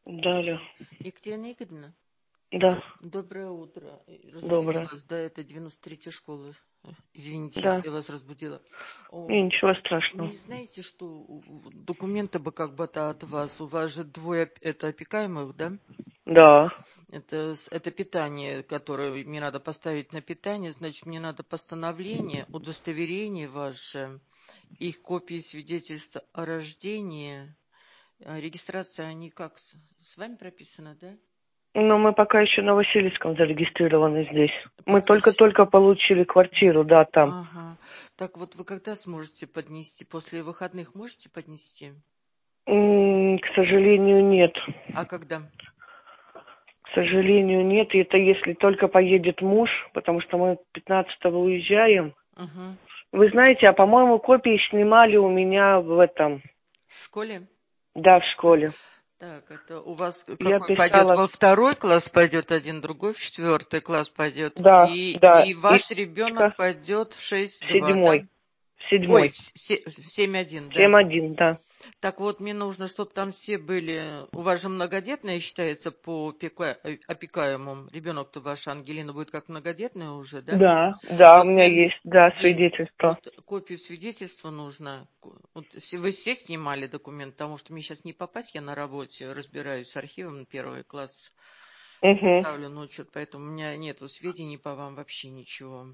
Да, алло. Екатерина Игоревна, Да, доброе утро. Разбудила доброе. вас, да, это 93-я школа. Извините, Да, если я вас разбудила. и ничего Вы страшного. не знаете, что документы бы как бы-то от вас, у вас же двое это опекаемых, да? Да. Это питание, которое мне надо поставить на питание, значит, мне надо постановление, удостоверение ваше, их копии свидетельства о рождении, регистрация, они как, с вами прописаны, да? Но мы пока еще на Васильевском зарегистрированы здесь. Мы Пока только-только получили квартиру, да, там. Ага. Так вот вы когда сможете поднести? После выходных можете поднести? К сожалению, нет. А когда? К сожалению, нет. И это если только поедет муж, потому что мы 15-го уезжаем. Угу. Вы знаете, а по-моему, копии снимали у меня в этом, В школе? да, в школе. Так, это у вас Я какой пойдет? писала, Во второй класс пойдет один, другой в четвертый класс пойдет. да, да, И и ваш ребенок пойдет в 6-2, да? седьмой, в Ой, седьмой. в 7-1, да? 7-1, да. Так вот, мне нужно, чтобы там все были... У вас же многодетная считается по опекаемым. Ребенок-то ваш, Ангелина, будет как многодетная уже, да? Да, да, у Вот меня мне есть, да, есть. свидетельство. Вот копию свидетельства нужно. Вот вы все снимали документ, потому что мне сейчас не попасть, я на работе разбираюсь с архивом, первый класс Угу. ставлю, но что-то поэтому у меня нету сведений по вам вообще ничего.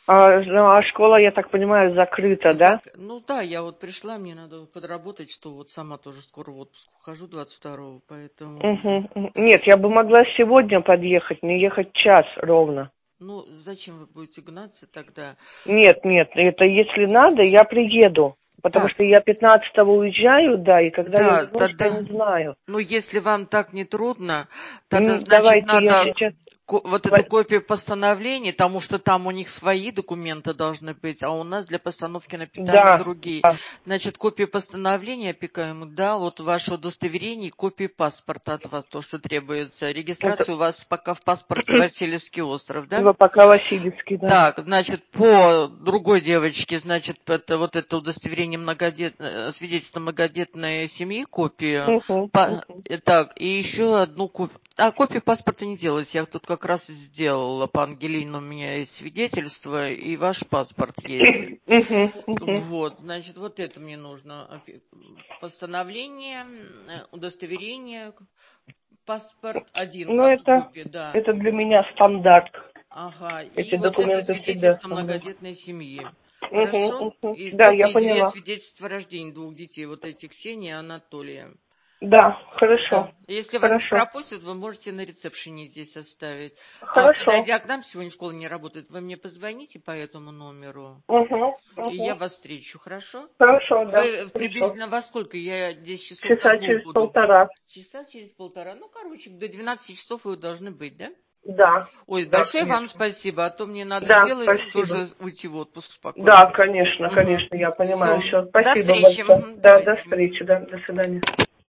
А школа, я так понимаю, закрыта, да? Ну да, я вот пришла, мне надо подработать, что вот сама тоже скоро в отпуск ухожу 22-го, поэтому... Угу. Нет, я бы могла сегодня подъехать, не ехать час ровно. Ну, зачем вы будете гнаться тогда? Нет, нет, это если надо, я приеду. Потому Так, что я 15-го уезжаю, да, и когда я да, вернусь, я тогда... не знаю. Ну, если вам так не трудно, тогда, значит, Давайте я надо сейчас... вот эту копию постановлений, потому что там у них свои документы должны быть, а у нас для постановки на питание Да, другие. да. Значит, копию постановления опекаемых, да, вот ваше удостоверение, копии паспорта от вас, то, что требуется. Это... Регистрация у вас пока в паспорте Васильевский остров, да? Пока Васильевский, да. Так, значит, по другой девочке, значит, это вот это удостоверение свидетельство многодетной семьи, копию. Угу, угу. Так, и еще одну копию. А копию паспорта не делать. Я тут как раз и сделала по Ангелину. У меня есть свидетельство, и ваш паспорт есть. Угу, угу. Вот, значит, вот это мне нужно. Постановление, удостоверение, паспорт, Ну, одну копию, да. это для меня стандарт. Ага, Эти и вот это документы всегда свидетельство стандарт. многодетной семьи. Угу, Хорошо? угу. И Да, я копии две поняла. свидетельства о рождении двух детей, вот эти Ксении и Анатолия. Да, Да. хорошо. Если вас не Хорошо. пропустят, вы можете на ресепшене здесь оставить. А Хорошо. подойдя к нам, сегодня школа не работает, вы мне позвоните по этому номеру, Угу, и я угу. вас встречу, хорошо? Хорошо, да. Вы Хорошо. приблизительно во сколько? Я 10 часов до Часа 2 через буду. полтора. Часа через полтора. Ну, короче, до 12 часов вы должны быть, да? Да. Ой, Да, большое вам конечно. спасибо, а то мне надо Да, сделать спасибо. тоже уйти в отпуск Да, спокойно. конечно, Угу. конечно, я понимаю. Все. Все, До спасибо встречи. большое. Мгм. Да, до Давайте. встречи, да, до свидания.